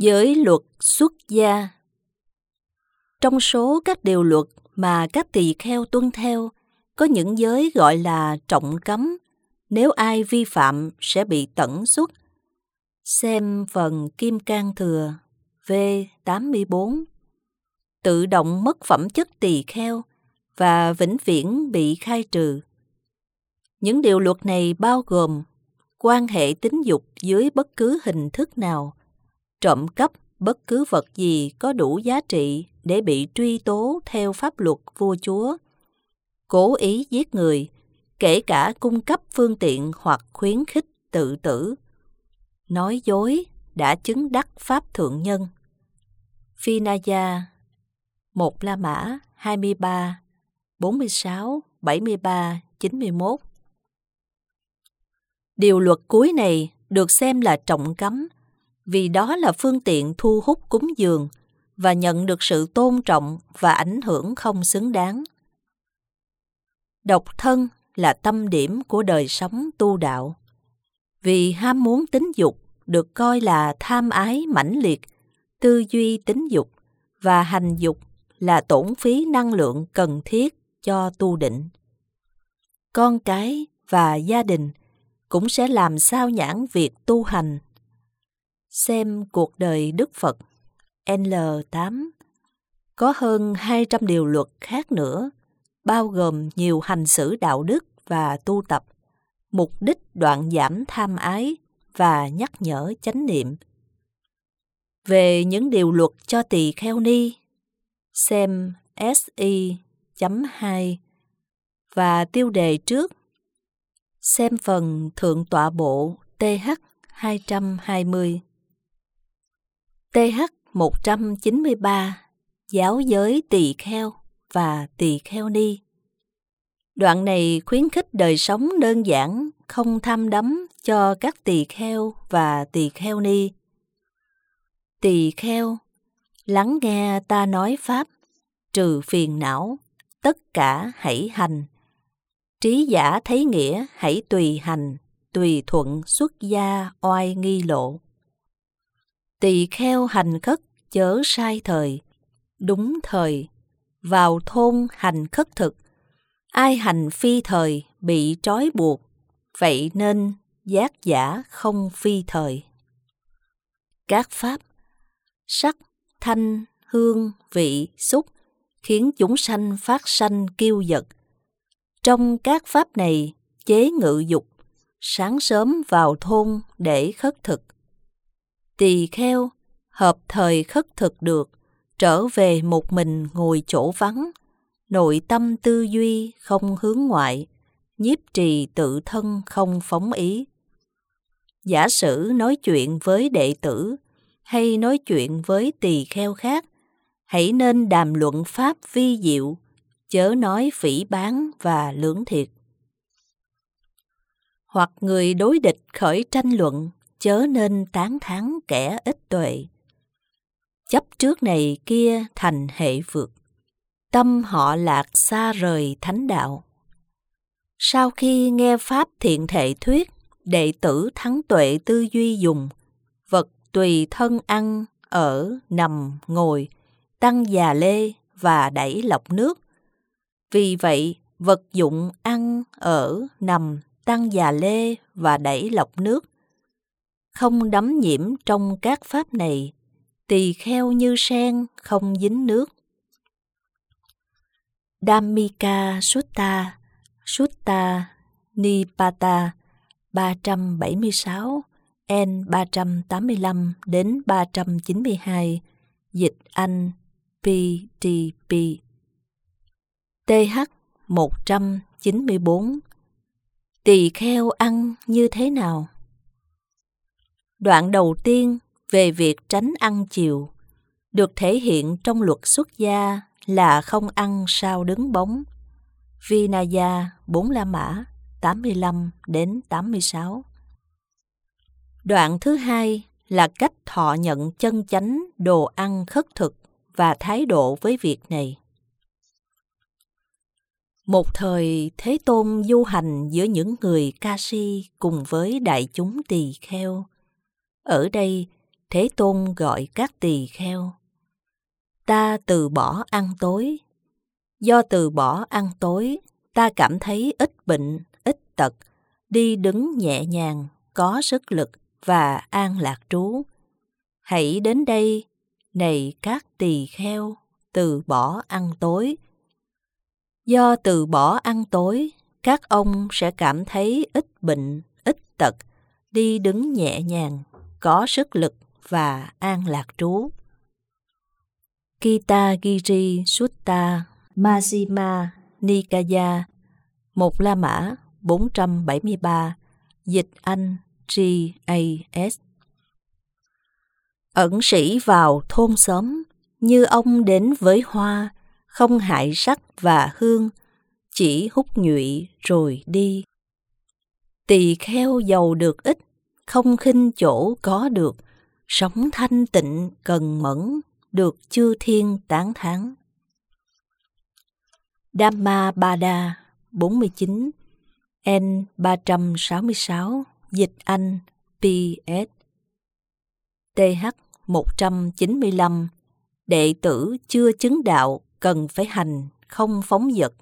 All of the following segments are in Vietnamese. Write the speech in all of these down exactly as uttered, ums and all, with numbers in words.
Giới luật xuất gia. Trong số các điều luật mà các tỳ kheo tuân theo, có những giới gọi là trọng cấm, nếu ai vi phạm sẽ bị tẩn xuất. Xem phần Kim Cang Thừa V tám mươi bốn. Tự động mất phẩm chất tỳ kheo và vĩnh viễn bị khai trừ. Những điều luật này bao gồm quan hệ tính dục dưới bất cứ hình thức nào, trộm cắp bất cứ vật gì có đủ giá trị để bị truy tố theo pháp luật vua chúa, cố ý giết người, kể cả cung cấp phương tiện hoặc khuyến khích tự tử, nói dối đã chứng đắc pháp thượng nhân. Vinaya, một La Mã hai mươi ba, bốn mươi sáu, bảy mươi ba, chín mươi mốt. Điều luật cuối này được xem là trọng cấm vì đó là phương tiện thu hút cúng dường và nhận được sự tôn trọng và ảnh hưởng không xứng đáng. Độc thân là tâm điểm của đời sống tu đạo. Vì ham muốn tính dục được coi là tham ái mãnh liệt, tư duy tính dục và hành dục là tổn phí năng lượng cần thiết cho tu định. Con cái và gia đình cũng sẽ làm sao nhãng việc tu hành. Xem cuộc đời Đức Phật N tám. Có hơn hai trăm điều luật khác nữa, bao gồm nhiều hành xử đạo đức và tu tập, mục đích đoạn giảm tham ái và nhắc nhở chánh niệm. Về những điều luật cho tỳ kheo ni, xem S I chấm hai và tiêu đề trước. Xem phần Thượng tọa bộ T H hai trăm hai mươi. T H một trăm chín mươi ba, giáo giới tỳ kheo và tỳ kheo ni. Đoạn này khuyến khích đời sống đơn giản, không tham đắm cho các tỳ kheo và tỳ kheo ni. Tỳ kheo, lắng nghe ta nói pháp, trừ phiền não, tất cả hãy hành. Trí giả thấy nghĩa hãy tùy hành, tùy thuận xuất gia oai nghi lộ. Tỳ kheo hành khất chớ sai thời, đúng thời, vào thôn hành khất thực. Ai hành phi thời bị trói buộc, vậy nên giác giả không phi thời. Các pháp, sắc, thanh, hương, vị, xúc khiến chúng sanh phát sanh kiêu dật. Trong các pháp này, chế ngự dục, sáng sớm vào thôn để khất thực. Tỳ kheo, hợp thời khất thực được, trở về một mình ngồi chỗ vắng, nội tâm tư duy không hướng ngoại, nhiếp trì tự thân không phóng ý. Giả sử nói chuyện với đệ tử hay nói chuyện với tỳ kheo khác, hãy nên đàm luận pháp vi diệu, chớ nói phỉ báng và lưỡng thiệt. Hoặc người đối địch khởi tranh luận, chớ nên tán thán kẻ ít tuệ. Chấp trước này kia thành hệ vượt, tâm họ lạc xa rời thánh đạo. Sau khi nghe pháp thiện thệ thuyết, đệ tử thắng tuệ tư duy dùng, vật tùy thân ăn, ở, nằm, ngồi, tăng già lê và đẩy lọc nước. Vì vậy, vật dụng ăn, ở, nằm, tăng già lê và đẩy lọc nước. Không đắm nhiễm trong các pháp này, tỳ kheo như sen không dính nước. Dhammika Sutta, Sutta Nipata ba trăm bảy mươi sáu, N ba trăm tám mươi lăm đến ba trăm chín mươi hai, dịch Anh P T P. T H một trăm chín mươi bốn. Tỳ kheo ăn như thế nào? Đoạn đầu tiên về việc tránh ăn chiều được thể hiện trong luật xuất gia là không ăn sao đứng bóng. Vinaya bốn La Mã tám mươi lăm đến tám mươi sáu. Đoạn thứ hai là cách thọ nhận chân chánh đồ ăn khất thực và thái độ với việc này. Một thời, Thế Tôn du hành giữa những người ca si cùng với đại chúng tỳ kheo. Ở đây, Thế Tôn gọi các tỳ kheo. Ta từ bỏ ăn tối. Do từ bỏ ăn tối, ta cảm thấy ít bệnh, ít tật, đi đứng nhẹ nhàng, có sức lực và an lạc trú. Hãy đến đây, này các tỳ kheo, từ bỏ ăn tối. Do từ bỏ ăn tối, các ông sẽ cảm thấy ít bệnh, ít tật, đi đứng nhẹ nhàng, có sức lực và an lạc trú. Kitagiri Sutta Majjhima Nikaya, một La Mã bốn trăm bảy mươi ba, dịch Anh giê a ét. Ẩn sĩ vào thôn xóm, như ông đến với hoa, không hại sắc và hương, chỉ hút nhụy rồi đi. Tỳ kheo giàu được ít, không khinh chỗ có được, sống thanh tịnh cần mẫn, được chư thiên tán thán. Dhammapada bốn mươi chín, N ba trăm sáu mươi sáu, dịch Anh pê ét. tê hát một trăm chín mươi lăm, đệ tử chưa chứng đạo cần phải hành không phóng dật.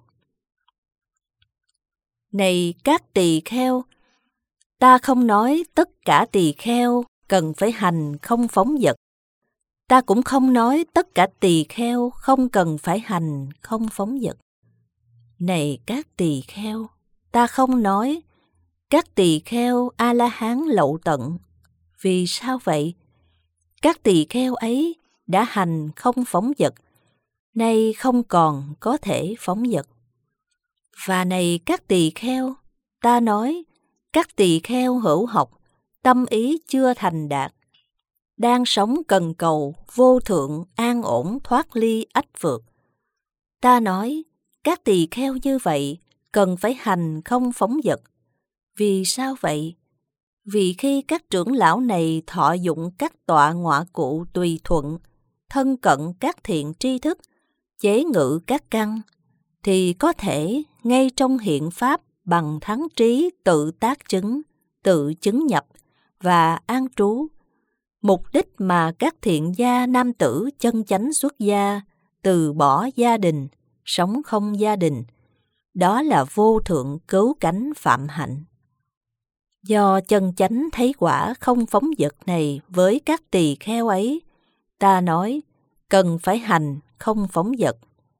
Này các tỳ kheo, ta không nói tất cả tỳ kheo cần phải hành không phóng dật. Ta cũng không nói tất cả tỳ kheo không cần phải hành không phóng dật. Này các tỳ kheo, ta không nói các tỳ kheo A-la-hán lậu tận. Vì sao vậy? Các tỳ kheo ấy đã hành không phóng dật, nay không còn có thể phóng dật. Và này các tỳ kheo, ta nói các tỳ kheo hữu học, tâm ý chưa thành đạt, đang sống cần cầu vô thượng an ổn thoát ly ách vượt. Ta nói các tỳ kheo như vậy cần phải hành không phóng dật. Vì sao vậy? Vì khi các trưởng lão này thọ dụng các tọa ngọa cụ tùy thuận, thân cận các thiện tri thức, chế ngự các căn, thì có thể ngay trong hiện pháp bằng thắng trí tự tác chứng, tự chứng nhập và an trú. Mục đích mà các thiện gia nam tử chân chánh xuất gia, từ bỏ gia đình, sống không gia đình, đó là vô thượng cứu cánh phạm hạnh. Do chân chánh thấy quả không phóng dật này với các tỳ kheo ấy, ta nói cần phải hành không phóng dật.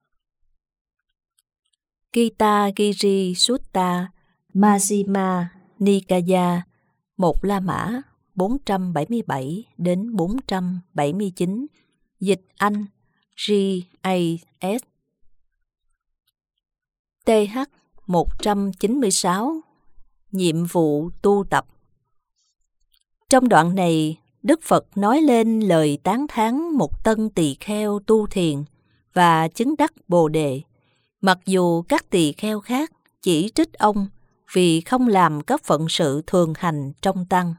Kitagiri Sutta Majjhima Nikaya, một La Mã bốn trăm bảy mươi bảy đến bốn trăm bảy mươi chín, dịch Anh giê a ét. tê hát một trăm chín mươi sáu, nhiệm vụ tu tập. Trong đoạn này, Đức Phật nói lên lời tán thán một tân tỳ kheo tu thiền và chứng đắc Bồ Đề, mặc dù các tỳ kheo khác chỉ trích ông vì không làm các phận sự thường hành trong tăng.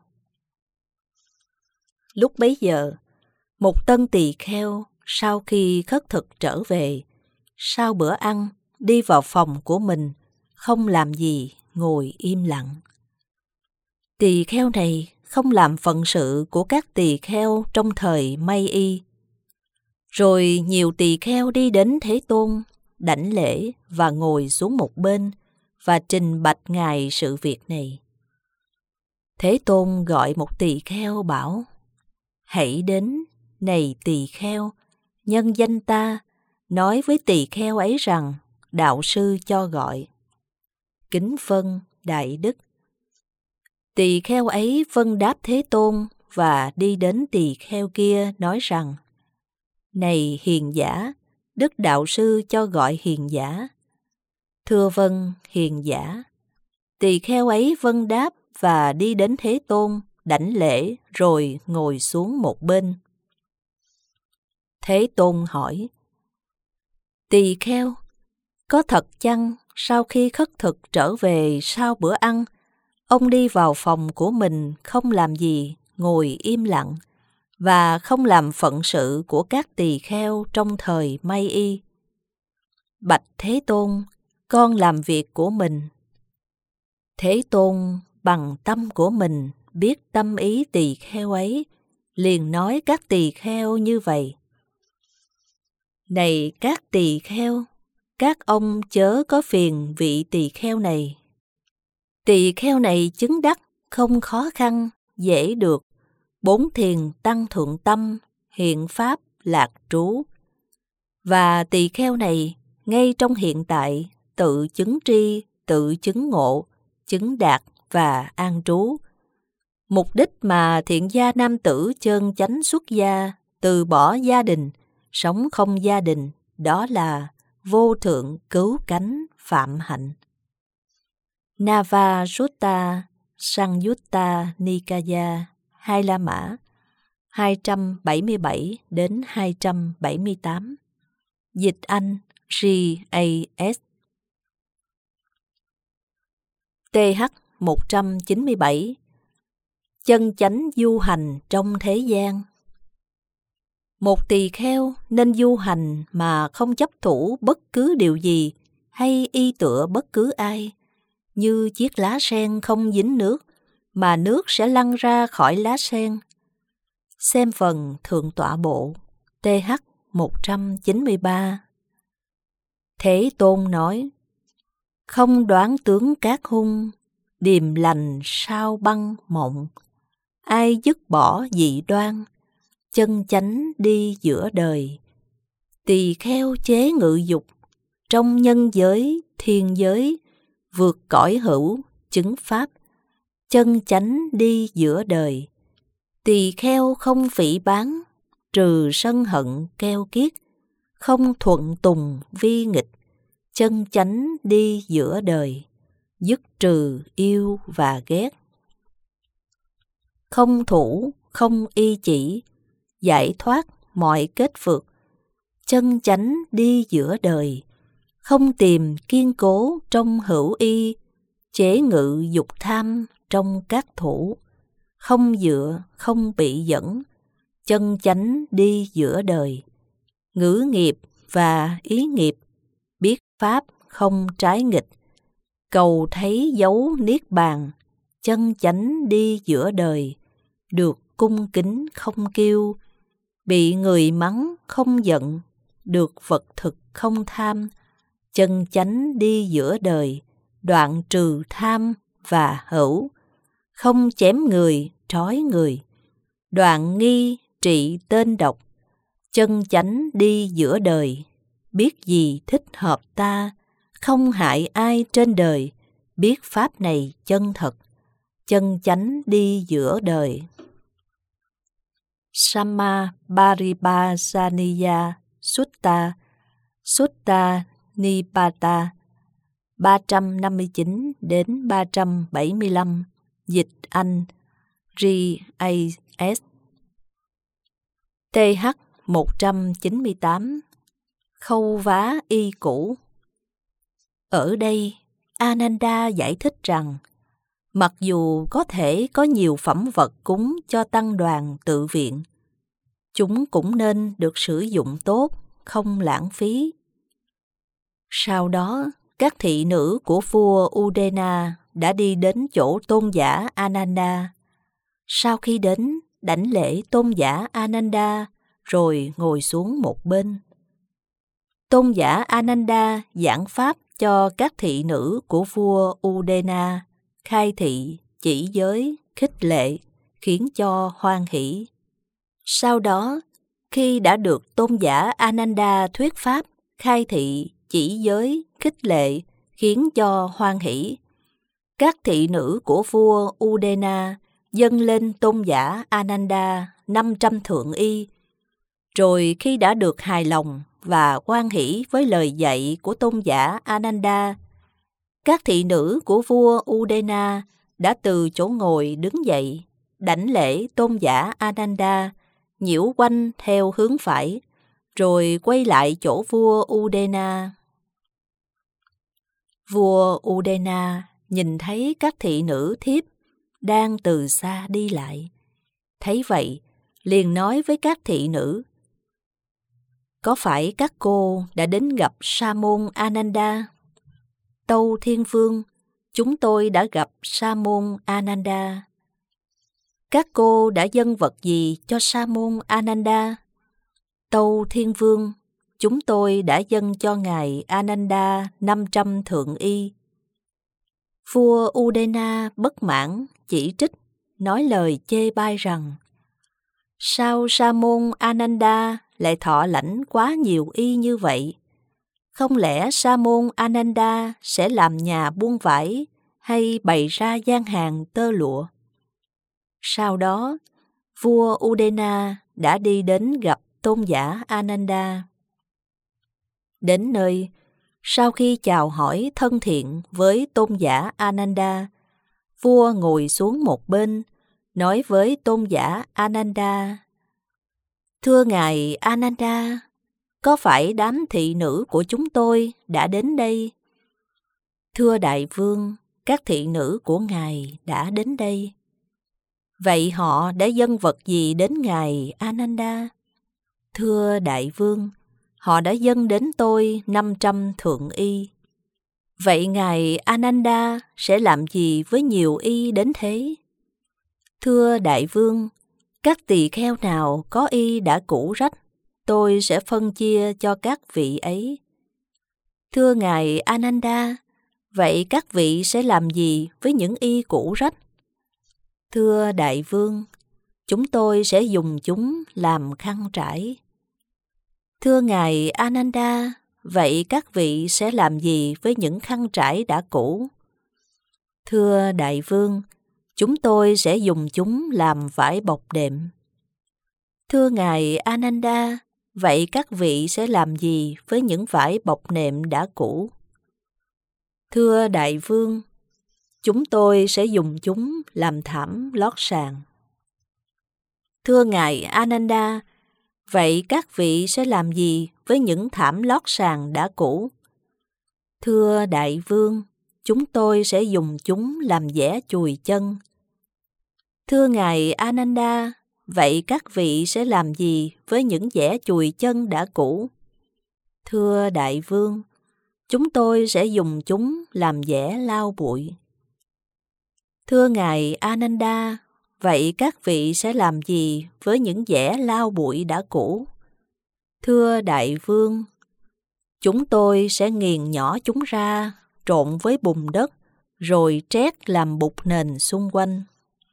Lúc bấy giờ, một tân tỳ kheo sau khi khất thực trở về, sau bữa ăn đi vào phòng của mình, không làm gì, ngồi im lặng. Tỳ kheo này không làm phận sự của các tỳ kheo trong thời May Y. Rồi nhiều tỳ kheo đi đến Thế Tôn, đảnh lễ và ngồi xuống một bên và trình bạch Ngài sự việc này. Thế Tôn gọi một tỳ kheo bảo: Hãy đến, này tỳ kheo, nhân danh ta, nói với tỳ kheo ấy rằng đạo sư cho gọi. Kính vâng, đại đức. Tỳ kheo ấy vâng đáp Thế Tôn và đi đến tỳ kheo kia nói rằng: Này hiền giả, đức đạo sư cho gọi hiền giả. Thưa vâng, hiền giả. Tỳ kheo ấy vâng đáp và đi đến Thế Tôn, đảnh lễ rồi ngồi xuống một bên. Thế Tôn hỏi: Tỳ kheo, có thật chăng sau khi khất thực trở về sau bữa ăn, ông đi vào phòng của mình không làm gì, ngồi im lặng và không làm phận sự của các tỳ kheo trong thời May Y? Bạch Thế Tôn, con làm việc của mình. Thế Tôn bằng tâm của mình biết tâm ý tỳ kheo ấy, liền nói các tỳ kheo như vậy: Này các tỳ kheo, các ông chớ có phiền vị tỳ kheo này. Tỳ kheo này chứng đắc không khó khăn, dễ được, bốn thiền tăng thượng tâm, hiện pháp lạc trú. Và tỳ kheo này ngay trong hiện tại tự chứng tri, tự chứng ngộ, chứng đạt và an trú. Mục đích mà thiện gia nam tử chân chánh xuất gia, từ bỏ gia đình, sống không gia đình, đó là vô thượng cứu cánh phạm hạnh. Nava Sutta Sangyutta Nikaya Hai La Mã hai trăm bảy mươi bảy đến hai trăm bảy mươi tám. Dịch Anh G A S. T H một trăm chín mươi bảy. Chân chánh du hành trong thế gian. Một tỳ kheo nên du hành mà không chấp thủ bất cứ điều gì hay y tựa bất cứ ai, như chiếc lá sen không dính nước, mà nước sẽ lăn ra khỏi lá sen. Xem phần Thượng Tọa Bộ T H một trăm chín mươi ba. Thế Tôn nói: Không đoán tướng các hung, điềm lành sao băng mộng. Ai dứt bỏ dị đoan, chân chánh đi giữa đời. Tỳ kheo chế ngự dục, trong nhân giới, thiên giới, vượt cõi hữu, chứng pháp, chân chánh đi giữa đời. Tỳ kheo không phỉ báng, trừ sân hận keo kiết, không thuận tùng vi nghịch, chân chánh đi giữa đời, dứt trừ yêu và ghét. Không thủ, không y chỉ, giải thoát mọi kết phược, chân chánh đi giữa đời, không tìm kiên cố trong hữu y, chế ngự dục tham trong các thủ, không dựa, không bị dẫn, chân chánh đi giữa đời, ngữ nghiệp và ý nghiệp, biết pháp không trái nghịch, cầu thấy dấu niết bàn, chân chánh đi giữa đời, được cung kính không kiêu, bị người mắng không giận, được vật thực không tham, chân chánh đi giữa đời, đoạn trừ tham và hữu, không chém người, trói người, đoạn nghi, trị tên độc, chân chánh đi giữa đời, biết gì thích hợp ta, không hại ai trên đời, biết pháp này chân thật, chân chánh đi giữa đời. Samma Paribhasaniya Sutta Sutta Nipata ba trăm năm mươi chín đến ba trăm bảy mươi lăm. Dịch Anh G A S. T H một trăm chín mươi tám. Khâu vá y cũ. Ở đây, Ananda giải thích rằng, mặc dù có thể có nhiều phẩm vật cúng cho tăng đoàn tự viện, chúng cũng nên được sử dụng tốt, không lãng phí. Sau đó, các thị nữ của vua Udena đã đi đến chỗ tôn giả Ananda. Sau khi đến, đảnh lễ tôn giả Ananda, rồi ngồi xuống một bên. Tôn giả Ananda giảng pháp cho các thị nữ của vua Udena, khai thị, chỉ giới, khích lệ, khiến cho hoan hỷ. Sau đó, khi đã được tôn giả Ananda thuyết pháp, khai thị, chỉ giới, khích lệ, khiến cho hoan hỷ, các thị nữ của vua Udena dâng lên tôn giả Ananda năm trăm thượng y. Rồi khi đã được hài lòng và hoan hỷ với lời dạy của tôn giả Ananda, các thị nữ của vua Udena đã từ chỗ ngồi đứng dậy, đảnh lễ tôn giả Ananda, nhiễu quanh theo hướng phải, rồi quay lại chỗ vua Udena. Vua Udena nhìn thấy các thị nữ thiếp đang từ xa đi lại. Thấy vậy, liền nói với các thị nữ: Có phải các cô đã đến gặp Sa môn Ananda? Tâu Thiên Vương, chúng tôi đã gặp Sa môn Ananda. các cô đã dâng vật gì cho Sa môn Ananda? Tâu Thiên Vương, chúng tôi đã dâng cho ngài Ananda năm trăm thượng y. Vua Udena bất mãn, chỉ trích, nói lời chê bai rằng: sao Sa môn Ananda lại thọ lãnh quá nhiều y như vậy? Không lẽ Sa môn Ananda sẽ làm nhà buôn vải hay bày ra gian hàng tơ lụa? Sau đó, vua Udena đã đi đến gặp tôn giả Ananda. Đến nơi, sau khi chào hỏi thân thiện với tôn giả Ananda, vua ngồi xuống một bên, nói với tôn giả Ananda: thưa ngài Ananda, có phải đám thị nữ của chúng tôi đã đến đây? Thưa đại vương, các thị nữ của ngài đã đến đây. Vậy họ đã dâng vật gì đến ngài Ananda? Thưa đại vương, họ đã dâng đến tôi năm trăm thượng y. Vậy ngài Ananda sẽ làm gì với nhiều y đến thế? Thưa đại vương, các tỳ kheo nào có y đã cũ rách, tôi sẽ phân chia cho các vị ấy. Thưa ngài Ananda, vậy các vị sẽ làm gì với những y cũ rách? Thưa đại vương, chúng tôi sẽ dùng chúng làm khăn trải. Thưa ngài Ananda, vậy các vị sẽ làm gì với những khăn trải đã cũ? Thưa đại vương, chúng tôi sẽ dùng chúng làm vải bọc đệm. Thưa ngài Ananda, vậy các vị sẽ làm gì với những vải bọc nệm đã cũ? Thưa đại vương, chúng tôi sẽ dùng chúng làm thảm lót sàn. Thưa ngài Ananda, vậy các vị sẽ làm gì với những thảm lót sàn đã cũ? Thưa đại vương, chúng tôi sẽ dùng chúng làm giẻ chùi chân. Thưa ngài Ananda, vậy các vị sẽ làm gì với những giẻ chùi chân đã cũ? Thưa đại vương, chúng tôi sẽ dùng chúng làm giẻ lau bụi. Thưa ngài Ananda, vậy các vị sẽ làm gì với những giẻ lau bụi đã cũ? Thưa đại vương, chúng tôi sẽ nghiền nhỏ chúng ra, trộn với bùn đất, rồi trét làm bụt nền xung quanh.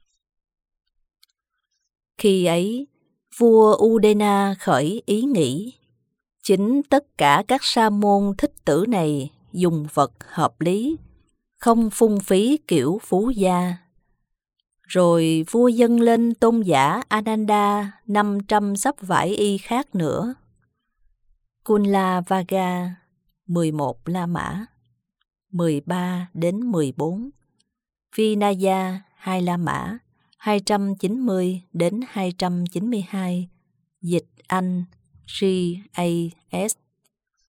Khi ấy, vua Udena khởi ý nghĩ: chính tất cả các sa môn thích tử này dùng vật hợp lý, không phung phí kiểu phú gia. Rồi vua dâng lên tôn giả Ananda năm trăm sắp vải y khác nữa. Kunlavaga, mười một La Mã, mười ba đến mười bốn. Vinaya, hai La Mã, hai trăm chín mươi đến hai trăm chín mươi hai. Dịch Anh, G A S